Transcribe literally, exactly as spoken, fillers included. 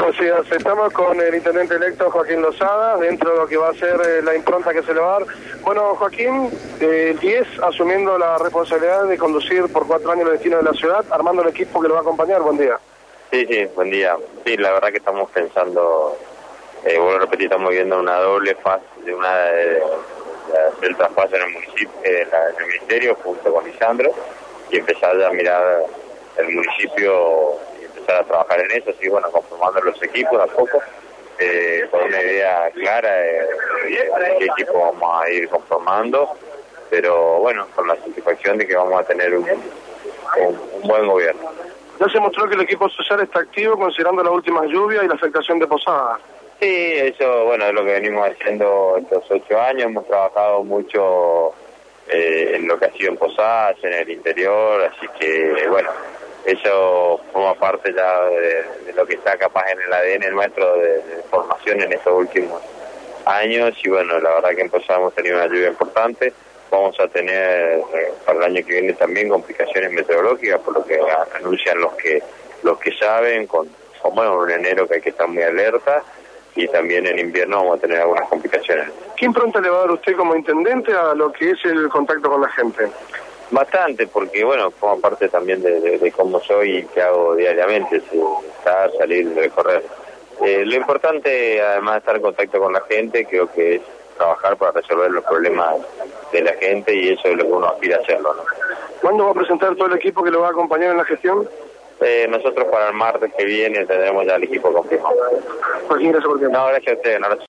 Así es, estamos con el intendente electo Joaquín Lozada, dentro de lo que va a ser eh, la impronta que se le va a dar. Bueno, Joaquín, eh, el diez asumiendo la responsabilidad de conducir por cuatro años el destino de la ciudad, armando el equipo que lo va a acompañar. Buen día. Sí, sí, buen día. Sí, la verdad que estamos pensando, eh, vuelvo a repetir, estamos viendo una doble fase, de una de, de hacer el traspaso en el municipio, en, la, en el ministerio, junto con Lisandro, y empezar ya a mirar el municipio y empezar a trabajar en eso, así bueno, conformando los equipos a poco, eh, con una idea clara de, de qué equipo vamos a ir conformando, pero bueno, con la satisfacción de que vamos a tener un, un, un buen gobierno. Ya se mostró que el equipo social está activo considerando las últimas lluvias y la afectación de Posadas. Sí, eso bueno es lo que venimos haciendo estos ocho años, hemos trabajado mucho eh, en lo que ha sido en Posadas, en el interior, así que bueno, eso forma parte ya de, de lo que está capaz en el A D N nuestro de, de formación en estos últimos años, y bueno, la verdad que en Posadas hemos tenido una lluvia importante. Vamos a tener eh, para el año que viene también complicaciones meteorológicas, por lo que anuncian los que los que saben, con, con bueno, un enero que hay que estar muy alerta, y también en invierno vamos a tener algunas complicaciones. ¿Qué impronta le va a dar usted como intendente a lo que es el contacto con la gente? Bastante, porque bueno, forma parte también de, de, de cómo soy y qué hago diariamente, si, estar, salir, recorrer. Eh, lo importante, además de estar en contacto con la gente, creo que es trabajar para resolver los problemas de la gente, y eso es lo que uno aspira a hacerlo, ¿no? ¿Cuándo va a presentar todo el equipo que lo va a acompañar en la gestión? Eh, nosotros para el martes que viene tendremos ya el equipo confirmado. Joaquín, gracias por el tiempo. No, gracias a ustedes. No,